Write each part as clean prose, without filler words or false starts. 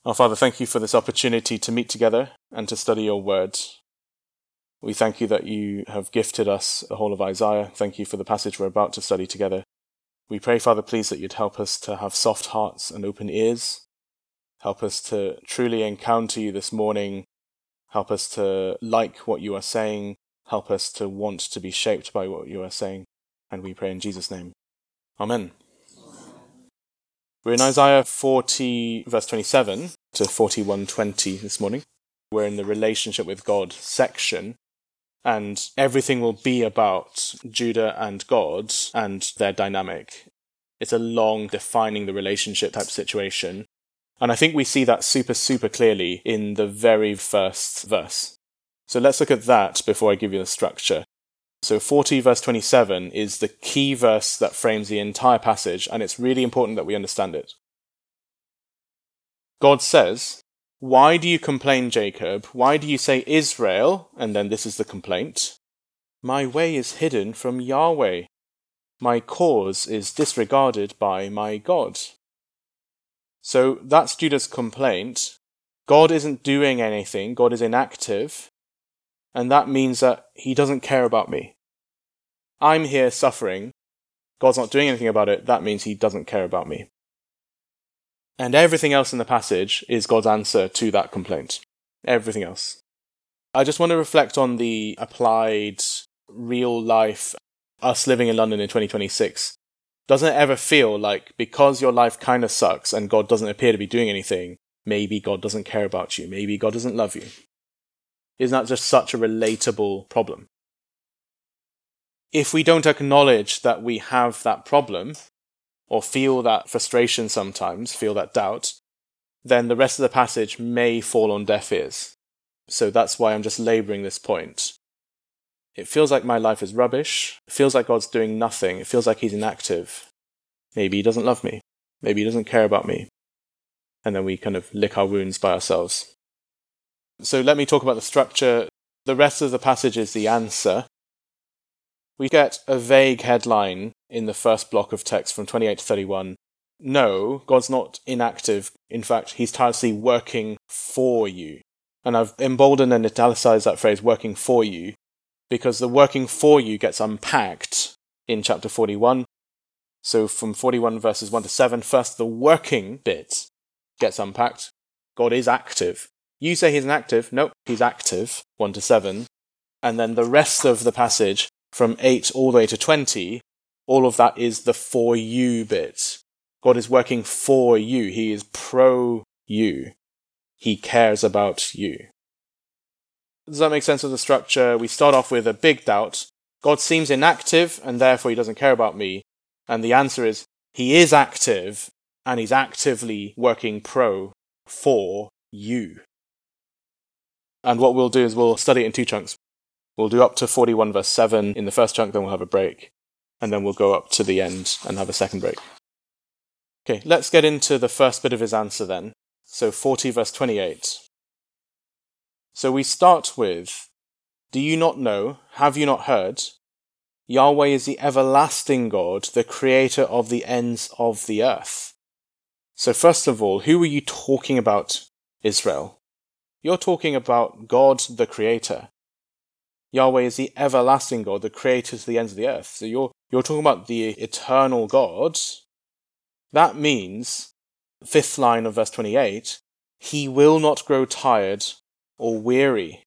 Our Father, thank you for this opportunity to meet together and to study your word. We thank you that you have gifted us the whole of Isaiah. Thank you for the passage we're about to study together. We pray, Father, please, that you'd help us to have soft hearts and open ears. Help us to truly encounter you this morning. Help us to like what you are saying. Help us to want to be shaped by what you are saying. And we pray in Jesus' name. Amen. We're in Isaiah 40, verse 27 to 41:20 this morning. We're in the relationship with God section, and everything will be about Judah and God and their dynamic. It's a long defining the relationship type situation. And I think we see that super clearly in the very first verse. So let's look at that before I give you the structure. So 40 verse 27 is the key verse that frames the entire passage, and it's really important that we understand it. God says, "Why do you complain, Jacob? Why do you say, Israel?" And then this is the complaint. "My way is hidden from Yahweh. My cause is disregarded by my God." So that's Judah's complaint. God isn't doing anything. God is inactive. And that means that he doesn't care about me. I'm here suffering. God's not doing anything about it. That means he doesn't care about me. And everything else in the passage is God's answer to that complaint. Everything else. I just want to reflect on the applied, real life, us living in London in 2026. Doesn't it ever feel like because your life kind of sucks and God doesn't appear to be doing anything, maybe God doesn't care about you, maybe God doesn't love you? Isn't that just such a relatable problem? If we don't acknowledge that we have that problem, or feel that frustration sometimes, feel that doubt, then the rest of the passage may fall on deaf ears. So that's why I'm just labouring this point. It feels like my life is rubbish. It feels like God's doing nothing. It feels like he's inactive. Maybe he doesn't love me. Maybe he doesn't care about me. And then we kind of lick our wounds by ourselves. So let me talk about the structure. The rest of the passage is the answer. We get a vague headline in the first block of text from 28 to 31. No, God's not inactive. In fact, he's tirelessly working for you. And I've emboldened and italicized that phrase, working for you, because the working for you gets unpacked in chapter 41. So from 41 verses 1 to 7, first the working bit gets unpacked. God is active. You say he's inactive. Nope, he's active, 1 to 7. And then the rest of the passage, from 8 all the way to 20, all of that is the for you bit. God is working for you. He is pro you. He cares about you. Does that make sense of the structure? We start off with a big doubt. God seems inactive and therefore he doesn't care about me. And the answer is, he is active and he's actively working for you. And what we'll do is we'll study it in two chunks. We'll do up to 41 verse 7 in the first chunk, then we'll have a break. And then we'll go up to the end and have a second break. Okay, let's get into the first bit of his answer then. So 40 verse 28. So we start with, "Do you not know? Have you not heard? Yahweh is the everlasting God, the creator of the ends of the earth." So first of all, who are you talking about, Israel? You're talking about God, the creator. Yahweh is the everlasting God, the creator to the ends of the earth. So you're talking about the eternal God. That means, fifth line of verse 28, he will not grow tired or weary.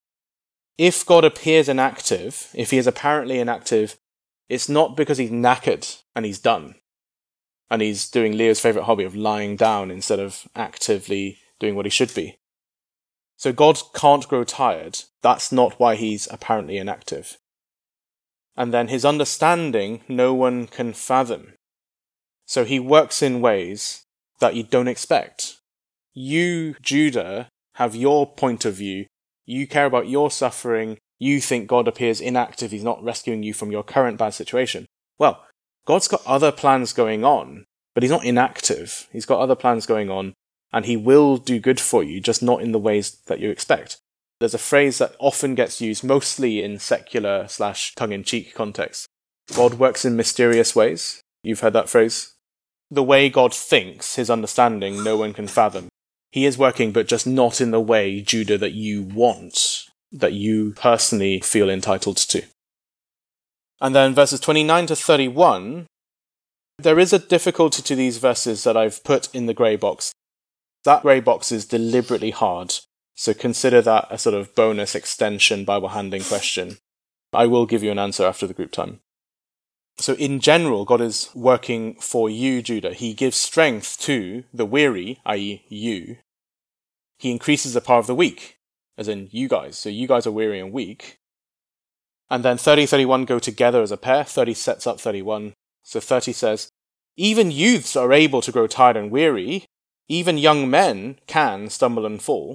If God appears inactive, if he is apparently inactive, it's not because he's knackered and he's done. And he's doing Leo's favourite hobby of lying down instead of actively doing what he should be. So God can't grow tired. That's not why he's apparently inactive. And then his understanding, no one can fathom. So he works in ways that you don't expect. You, Judah, have your point of view. You care about your suffering. You think God appears inactive. He's not rescuing you from your current bad situation. Well, God's got other plans going on, but he's not inactive. He's got other plans going on. And he will do good for you, just not in the ways that you expect. There's a phrase that often gets used, mostly in secular / tongue-in-cheek context. God works in mysterious ways. You've heard that phrase? The way God thinks, his understanding, no one can fathom. He is working, but just not in the way, Judah, that you want, that you personally feel entitled to. And then verses 29 to 31, there is a difficulty to these verses that I've put in the grey box. That grey box is deliberately hard, so consider that a sort of bonus extension Bible handling question. I will give you an answer after the group time. So in general, God is working for you, Judah. He gives strength to the weary, i.e. you. He increases the power of the weak, as in you guys. So you guys are weary and weak. And then 30, 31 go together as a pair. 30 sets up 31. So 30 says, even youths are able to grow tired and weary. Even young men can stumble and fall.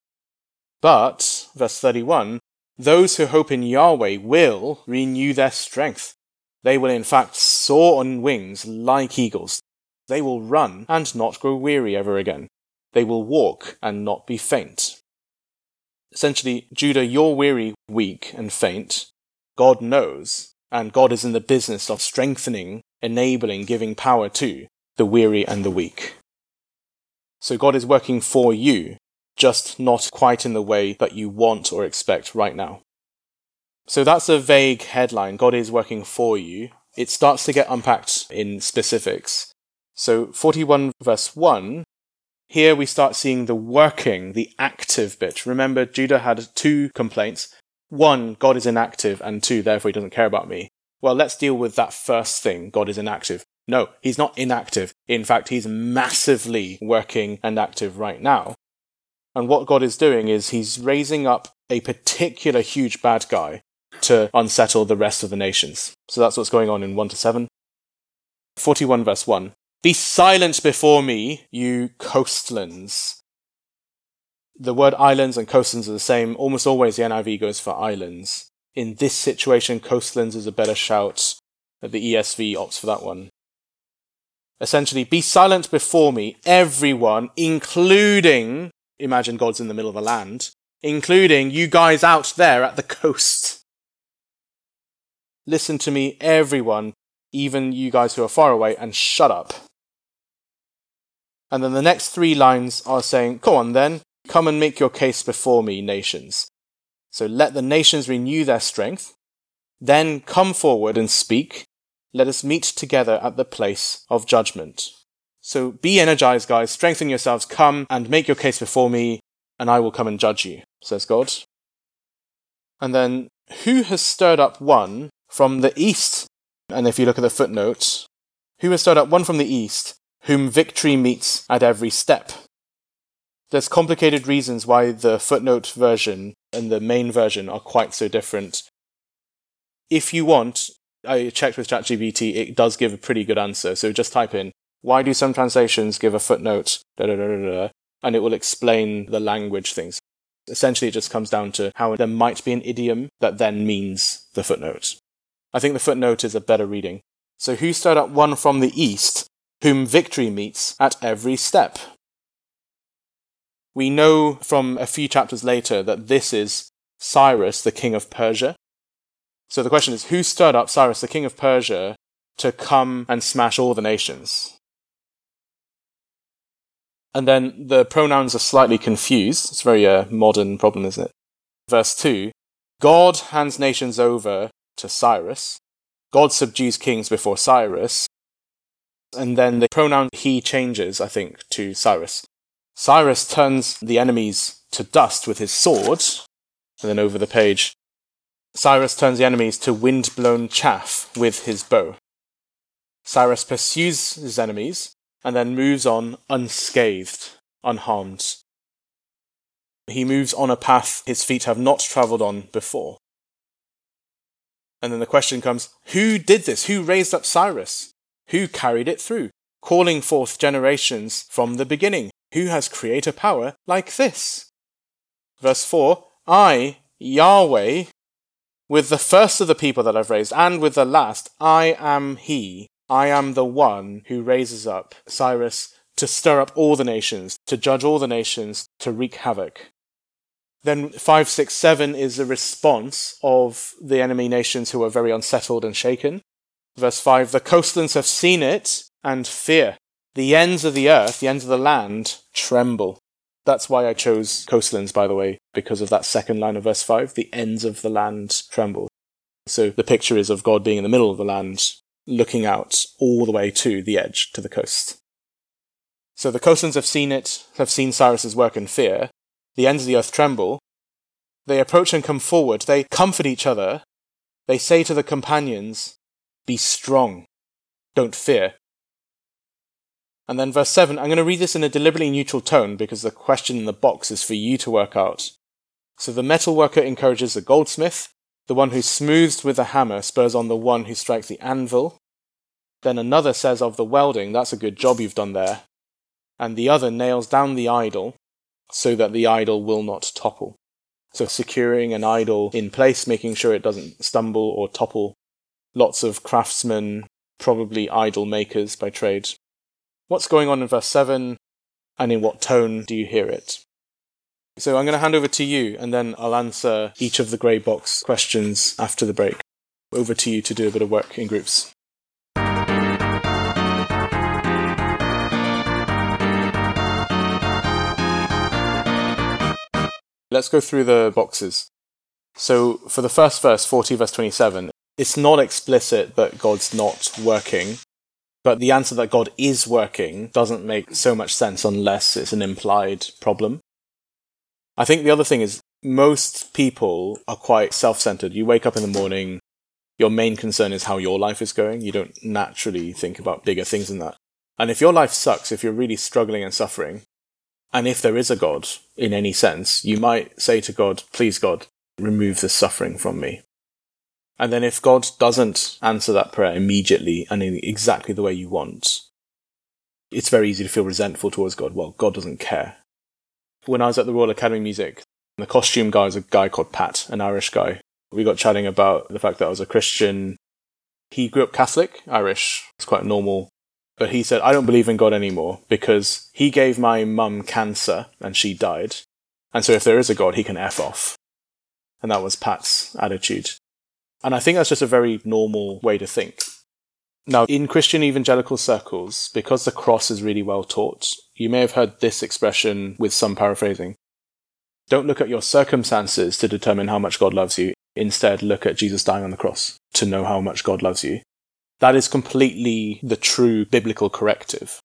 But, verse 31, those who hope in Yahweh will renew their strength. They will in fact soar on wings like eagles. They will run and not grow weary ever again. They will walk and not be faint. Essentially, Judah, you're weary, weak, and faint. God knows, and God is in the business of strengthening, enabling, giving power to the weary and the weak. So God is working for you, just not quite in the way that you want or expect right now. So that's a vague headline. God is working for you. It starts to get unpacked in specifics. So 41 verse 1, here we start seeing the working, the active bit. Remember, Judah had two complaints. One, God is inactive, and two, therefore he doesn't care about me. Well, let's deal with that first thing, God is inactive. No, he's not inactive. In fact, he's massively working and active right now. And what God is doing is he's raising up a particular huge bad guy to unsettle the rest of the nations. So that's what's going on in 1 to 7. 41 verse 1. Be silent before me, you coastlands. The word islands and coastlands are the same. Almost always the NIV goes for islands. In this situation, coastlands is a better shout. The ESV opts for that one. Essentially, be silent before me, everyone, including, imagine God's in the middle of the land, including you guys out there at the coast. Listen to me, everyone, even you guys who are far away, and shut up. And then the next three lines are saying, go on then, come and make your case before me, nations. So let the nations renew their strength. Then come forward and speak. Let us meet together at the place of judgment. So be energized, guys. Strengthen yourselves. Come and make your case before me, and I will come and judge you, says God. And then, who has stirred up one from the east? And if you look at the footnote, who has stirred up one from the east, whom victory meets at every step? There's complicated reasons why the footnote version and the main version are quite so different. If you want, I checked with ChatGPT, it does give a pretty good answer. So just type in, why do some translations give a footnote, and it will explain the language things. Essentially, it just comes down to how there might be an idiom that then means the footnote. I think the footnote is a better reading. So who stirred up one from the east, whom victory meets at every step? We know from a few chapters later that this is Cyrus, the king of Persia. So the question is, who stirred up Cyrus, the king of Persia, to come and smash all the nations? And then the pronouns are slightly confused. It's a very modern problem, isn't it? Verse 2, God hands nations over to Cyrus. God subdues kings before Cyrus. And then the pronoun he changes, I think, to Cyrus. Cyrus turns the enemies to dust with his sword. And then over the page, Cyrus turns the enemies to wind-blown chaff with his bow. Cyrus pursues his enemies and then moves on unscathed, unharmed. He moves on a path his feet have not travelled on before. And then the question comes, who did this? Who raised up Cyrus? Who carried it through, calling forth generations from the beginning? Who has creator power like this? Verse 4, I, Yahweh, with the first of the people that I've raised, and with the last, I am he. I am the one who raises up Cyrus to stir up all the nations, to judge all the nations, to wreak havoc. Then 5, 6, 7 is a response of the enemy nations who are very unsettled and shaken. Verse 5, the coastlands have seen it and fear. The ends of the earth, the ends of the land, tremble. That's why I chose coastlands, by the way, because of that second line of verse 5, the ends of the land tremble. So the picture is of God being in the middle of the land, looking out all the way to the edge, to the coast. So the coastlands have seen Cyrus's work and fear. The ends of the earth tremble. They approach and come forward. They comfort each other. They say to the companions, "Be strong. Don't fear." And then verse 7, I'm going to read this in a deliberately neutral tone because the question in the box is for you to work out. So the metal worker encourages the goldsmith. The one who smooths with the hammer spurs on the one who strikes the anvil. Then another says of the welding, "That's a good job you've done there." And the other nails down the idol so that the idol will not topple. So securing an idol in place, making sure it doesn't stumble or topple. Lots of craftsmen, probably idol makers by trade. What's going on in verse 7, and in what tone do you hear it? So I'm going to hand over to you, and then I'll answer each of the grey box questions after the break. Over to you to do a bit of work in groups. Let's go through the boxes. So for the first verse, 40 verse 27, it's not explicit that God's not working, but the answer that God is working doesn't make so much sense unless it's an implied problem. I think the other thing is most people are quite self-centered. You wake up in the morning, your main concern is how your life is going. You don't naturally think about bigger things than that. And if your life sucks, if you're really struggling and suffering, and if there is a God in any sense, you might say to God, "Please God, remove this suffering from me." And then if God doesn't answer that prayer immediately and in exactly the way you want, it's very easy to feel resentful towards God. Well, God doesn't care. When I was at the Royal Academy of Music, the costume guy was a guy called Pat, an Irish guy. We got chatting about the fact that I was a Christian. He grew up Catholic, Irish. It's quite normal. But he said, "I don't believe in God anymore because he gave my mum cancer and she died. And so if there is a God, he can F off." And that was Pat's attitude. And I think that's just a very normal way to think. Now, in Christian evangelical circles, because the cross is really well taught, you may have heard this expression with some paraphrasing. Don't look at your circumstances to determine how much God loves you. Instead, look at Jesus dying on the cross to know how much God loves you. That is completely the true biblical corrective.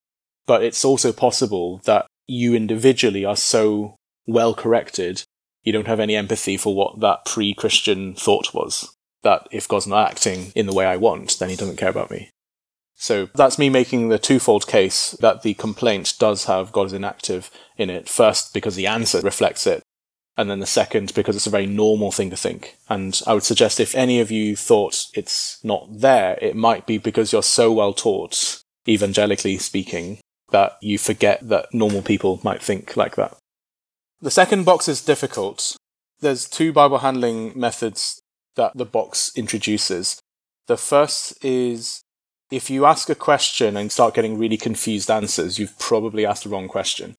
But it's also possible that you individually are so well corrected, you don't have any empathy for what that pre-Christian thought was. That if God's not acting in the way I want, then he doesn't care about me. So that's me making the twofold case that the complaint does have God is inactive in it. First, because the answer reflects it. And then the second, because it's a very normal thing to think. And I would suggest if any of you thought it's not there, it might be because you're so well taught, evangelically speaking, that you forget that normal people might think like that. The second box is difficult. There's two Bible handling methods that the box introduces. The first is if you ask a question and start getting really confused answers, you've probably asked the wrong question.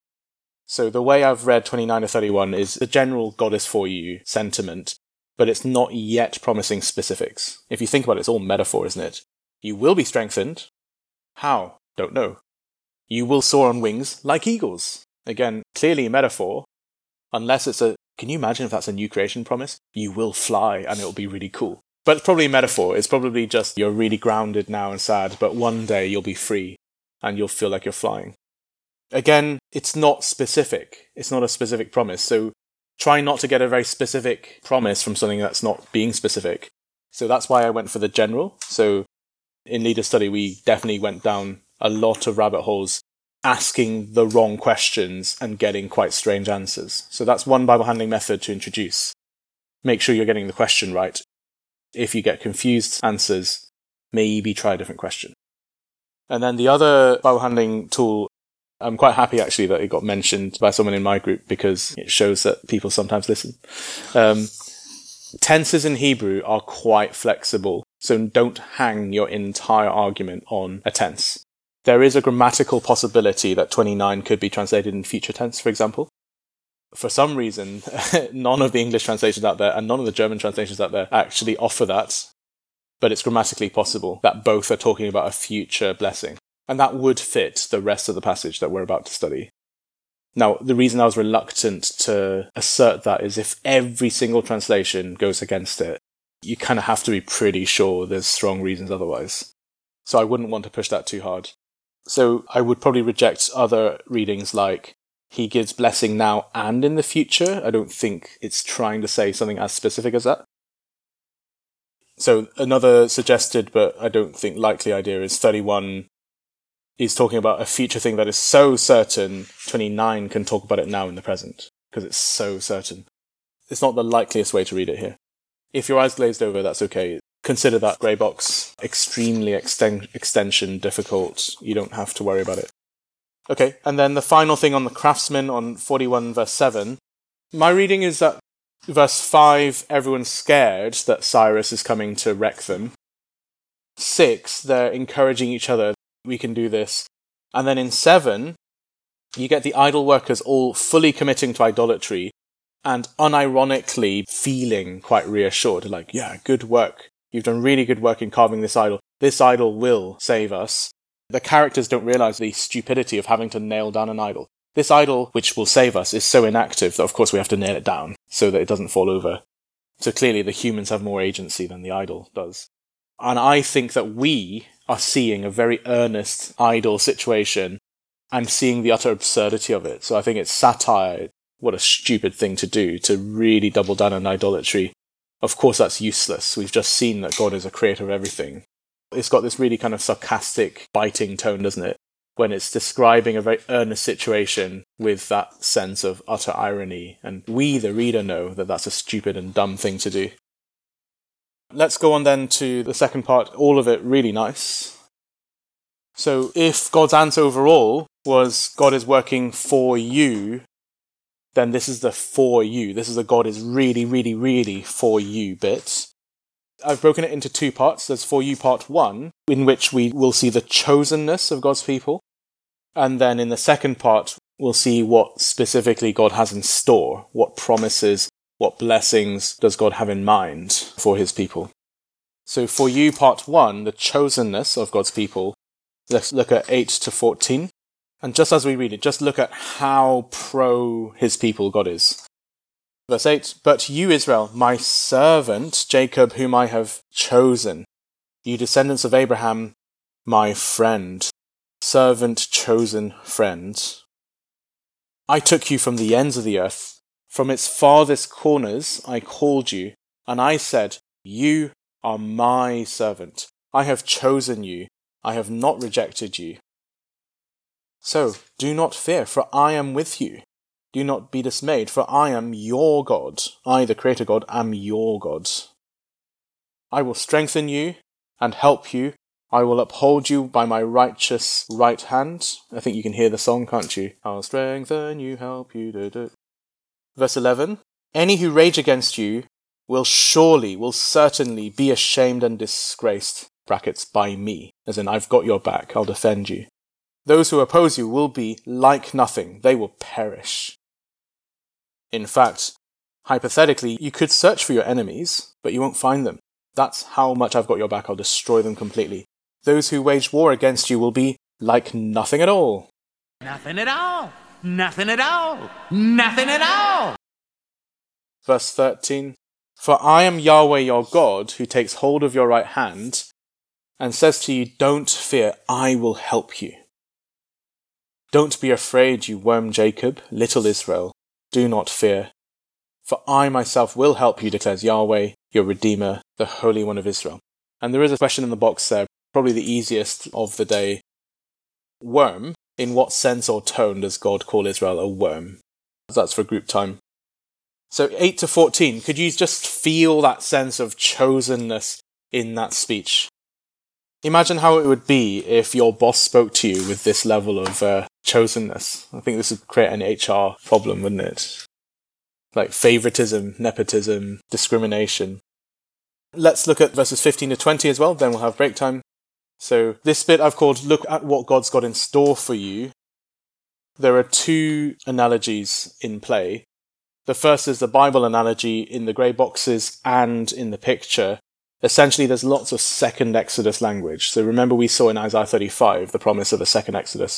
So the way I've read 29 to 31 is the general God is for you sentiment, but it's not yet promising specifics. If you think about it, it's all metaphor, isn't it? You will be strengthened. How? Don't know. You will soar on wings like eagles. Again, clearly a metaphor, unless it's can you imagine if that's a new creation promise? You will fly and it'll be really cool. But it's probably a metaphor. It's probably just you're really grounded now and sad, but one day you'll be free and you'll feel like you're flying. Again, it's not specific. It's not a specific promise. So try not to get a very specific promise from something that's not being specific. So that's why I went for the general. So in Leader Study, we definitely went down a lot of rabbit holes asking the wrong questions and getting quite strange answers. So that's one Bible handling method to introduce. Make sure you're getting the question right. If you get confused answers, maybe try a different question. And then the other Bible handling tool, I'm quite happy actually that it got mentioned by someone in my group because it shows that people sometimes listen. Tenses in Hebrew are quite flexible, so don't hang your entire argument on a tense. There is a grammatical possibility that 29 could be translated in future tense, for example. For some reason, none of the English translations out there and none of the German translations out there actually offer that, but it's grammatically possible that both are talking about a future blessing. And that would fit the rest of the passage that we're about to study. Now, the reason I was reluctant to assert that is if every single translation goes against it, you kind of have to be pretty sure there's strong reasons otherwise. So I wouldn't want to push that too hard. So I would probably reject other readings like, he gives blessing now and in the future. I don't think it's trying to say something as specific as that. So another suggested, but I don't think likely idea is 31 is talking about a future thing that is so certain, 29 can talk about it now in the present, because it's so certain. It's not the likeliest way to read it here. If your eyes glazed over, that's okay. Consider that grey box extremely extension difficult. You don't have to worry about it. Okay, and then the final thing on the craftsman on 41 verse 7. My reading is that verse 5, everyone's scared that Cyrus is coming to wreck them. 6, they're encouraging each other, we can do this. And then in 7, you get the idol workers all fully committing to idolatry and unironically feeling quite reassured, like, yeah, good work. You've done really good work in carving this idol. This idol will save us. The characters don't realize the stupidity of having to nail down an idol. This idol, which will save us, is so inactive that of course we have to nail it down so that it doesn't fall over. So clearly the humans have more agency than the idol does. And I think that we are seeing a very earnest idol situation and seeing the utter absurdity of it. So I think it's satire. What a stupid thing to do, to really double down on idolatry. Of course that's useless. We've just seen that God is a creator of everything. It's got this really kind of sarcastic, biting tone, doesn't it? When it's describing a very earnest situation with that sense of utter irony. And we, the reader, know that that's a stupid and dumb thing to do. Let's go on then to the second part. All of it really nice. So if God's answer overall was God is working for you, then this is the for you. This is the God is really, really, really for you bit. I've broken it into 2 parts. There's for you part 1, in which we will see the chosenness of God's people. And then in the second part, we'll see what specifically God has in store. What promises, what blessings does God have in mind for his people. So for you part 1, the chosenness of God's people, let's look at 8 to 14. And just as we read it, just look at how pro his people God is. Verse 8, but you, Israel, my servant, Jacob, whom I have chosen, you descendants of Abraham, my friend, servant, chosen friend. I took you from the ends of the earth, from its farthest corners I called you, and I said, you are my servant. I have chosen you. I have not rejected you. So do not fear, for I am with you. Do not be dismayed, for I am your God. I, the Creator God, am your God. I will strengthen you and help you. I will uphold you by my righteous right hand. I think you can hear the song, can't you? I'll strengthen you, help you. Verse 11. Any who rage against you will certainly be ashamed and disgraced, brackets, by me. As in, I've got your back, I'll defend you. Those who oppose you will be like nothing. They will perish. In fact, hypothetically, you could search for your enemies, but you won't find them. That's how much I've got your back. I'll destroy them completely. Those who wage war against you will be like nothing at all. Nothing at all. Nothing at all. Nothing at all. Verse 13. For I am Yahweh your God, who takes hold of your right hand and says to you, don't fear, I will help you. Don't be afraid, you worm Jacob, little Israel. Do not fear. For I myself will help you, declares Yahweh, your Redeemer, the Holy One of Israel. And there is a question in the box there, probably the easiest of the day. Worm, in what sense or tone does God call Israel a worm? That's for group time. So 8 to 14, could you just feel that sense of chosenness in that speech? Imagine how it would be if your boss spoke to you with this level of chosenness. I think this would create an HR problem, wouldn't it? Like favoritism, nepotism, discrimination. Let's look at verses 15 to 20 as well, then we'll have break time. So this bit I've called Look at What God's Got in Store for You. There are 2 analogies in play. The first is the Bible analogy in the grey boxes and in the picture. Essentially, there's lots of second Exodus language. So remember we saw in Isaiah 35 the promise of a second Exodus.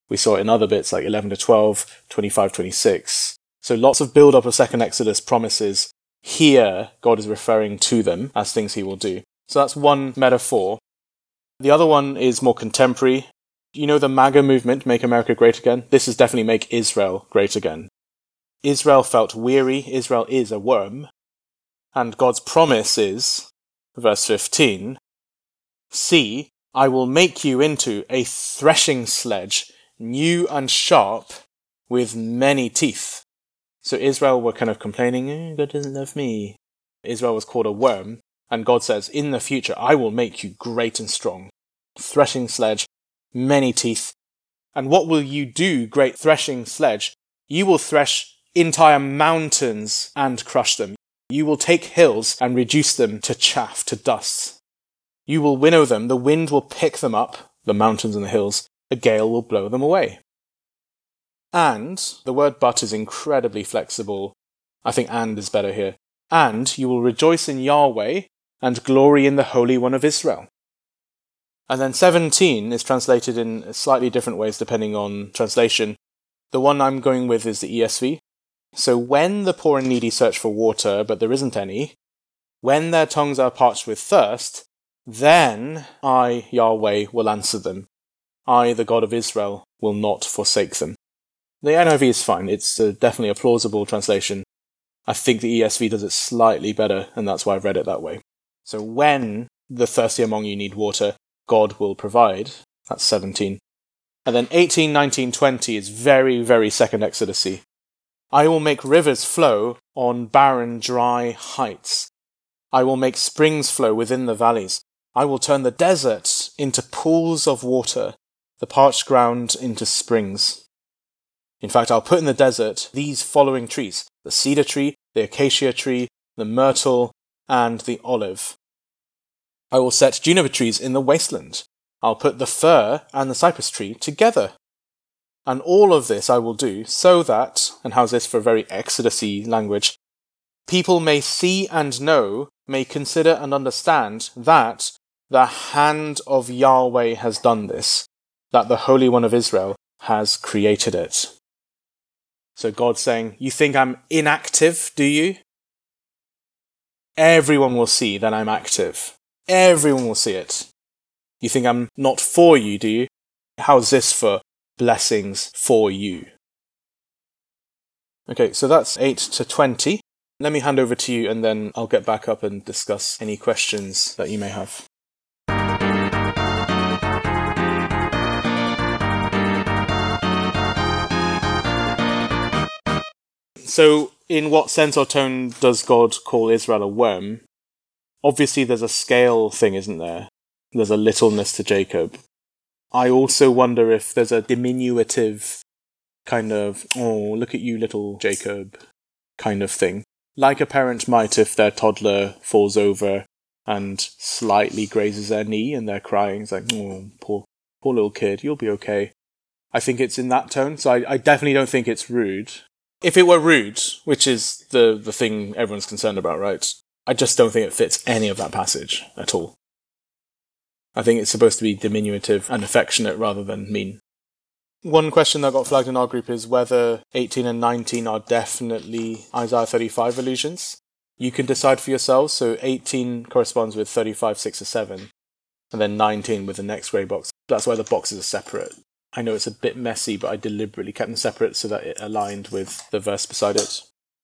We saw it in other bits like 11 to 12, 25, 26. So lots of build-up of second Exodus promises. Here, God is referring to them as things he will do. So that's one metaphor. The other one is more contemporary. You know the MAGA movement, Make America Great Again? This is definitely Make Israel Great Again. Israel felt weary. Israel is a worm. And God's promise is, verse 15, "See, I will make you into a threshing sledge, new and sharp, with many teeth." So Israel were kind of complaining, God doesn't love me. Israel was called a worm. And God says, in the future, I will make you great and strong. Threshing sledge, many teeth. And what will you do, great threshing sledge? You will thresh entire mountains and crush them. You will take hills and reduce them to chaff, to dust. You will winnow them. The wind will pick them up, the mountains and the hills. A gale will blow them away. And the word but is incredibly flexible. I think and is better here. And you will rejoice in Yahweh and glory in the Holy One of Israel. And then 17 is translated in slightly different ways depending on translation. The one I'm going with is the ESV. So when the poor and needy search for water, but there isn't any, when their tongues are parched with thirst, then I, Yahweh, will answer them. I, the God of Israel, will not forsake them. The NIV is fine. It's definitely a plausible translation. I think the ESV does it slightly better, and that's why I've read it that way. So when the thirsty among you need water, God will provide. That's 17. And then 18, 19, 20 is very, very second Exodus-y. I will make rivers flow on barren, dry heights. I will make springs flow within the valleys. I will turn the desert into pools of water, the parched ground into springs. In fact, I'll put in the desert these following trees: the cedar tree, the acacia tree, the myrtle, and the olive. I will set juniper trees in the wasteland. I'll put the fir and the cypress tree together. And all of this I will do so that, and how's this for very Exodus-y language, people may see and know, may consider and understand that the hand of Yahweh has done this, that the Holy One of Israel has created it. So God's saying, you think I'm inactive, do you? Everyone will see that I'm active. Everyone will see it. You think I'm not for you, do you? How's this for blessings for you? Okay, so that's 8 to 20. Let me hand over to you and then I'll get back up and discuss any questions that you may have. So, in what sense or tone does God call Israel a worm? Obviously there's a scale thing, isn't there? There's a littleness to Jacob. I also wonder if there's a diminutive kind of, oh, look at you little Jacob kind of thing. Like a parent might if their toddler falls over and slightly grazes their knee and they're crying. It's like, oh, poor little kid, you'll be okay. I think it's in that tone, so I definitely don't think it's rude. If it were rude, which is the thing everyone's concerned about, right? I just don't think it fits any of that passage at all. I think it's supposed to be diminutive and affectionate rather than mean. One question that got flagged in our group is whether 18 and 19 are definitely Isaiah 35 allusions. You can decide for yourselves, so 18 corresponds with 35, 6 or 7, and then 19 with the next grey box. That's why the boxes are separate. I know it's a bit messy, but I deliberately kept them separate so that it aligned with the verse beside it.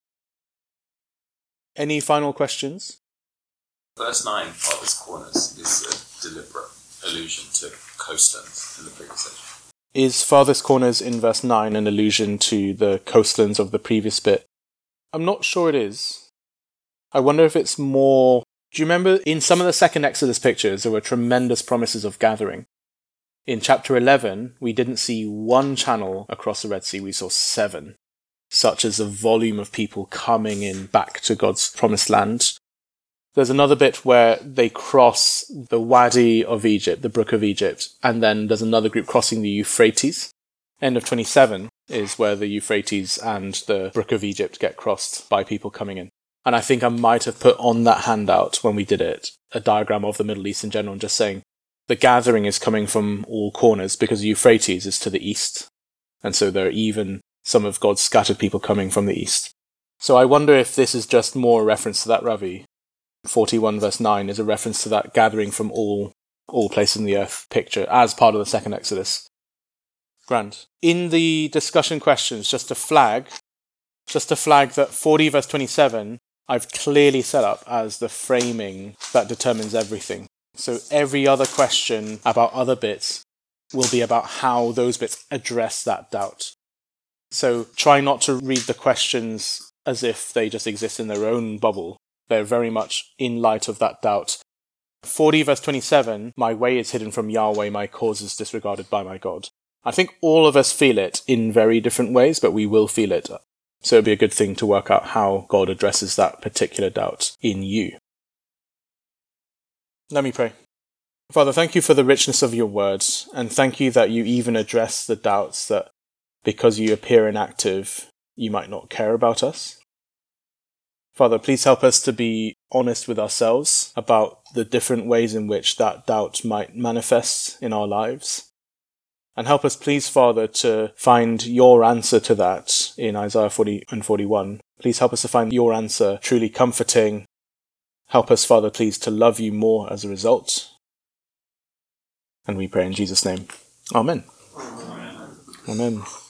Any final questions? Verse 9, Father's Corners, is a deliberate allusion to coastlands in the previous section. Is Farthest Corners in verse 9 an allusion to the coastlands of the previous bit? I'm not sure it is. I wonder if it's more... Do you remember in some of the second Exodus pictures there were tremendous promises of gathering? In chapter 11, we didn't see one channel across the Red Sea, we saw 7. Such as the volume of people coming in back to God's promised land. There's another bit where they cross the Wadi of Egypt, the Brook of Egypt, and then there's another group crossing the Euphrates. End of 27 is where the Euphrates and the Brook of Egypt get crossed by people coming in. And I think I might have put on that handout when we did it, a diagram of the Middle East in general, and just saying the gathering is coming from all corners because the Euphrates is to the east And so there are even some of God's scattered people coming from the east. So I wonder if this is just more a reference to that, Ravi. 41 verse 9 is a reference to that gathering from all places in the earth picture as part of the second Exodus. Grand. In the discussion questions, just to flag that 40 verse 27, I've clearly set up as the framing that determines everything. So every other question about other bits will be about how those bits address that doubt. So try not to read the questions as if they just exist in their own bubble. They're very much in light of that doubt. 40 verse 27, my way is hidden from Yahweh, my cause is disregarded by my God. I think all of us feel it in very different ways, but we will feel it. So it'd be a good thing to work out how God addresses that particular doubt in you. Let me pray. Father, thank you for the richness of your words, and thank you that you even address the doubts that because you appear inactive, you might not care about us. Father, please help us to be honest with ourselves about the different ways in which that doubt might manifest in our lives. And help us, please, Father, to find your answer to that in Isaiah 40 and 41. Please help us to find your answer truly comforting. Help us, Father, please, to love you more as a result. And we pray in Jesus' name. Amen. Amen.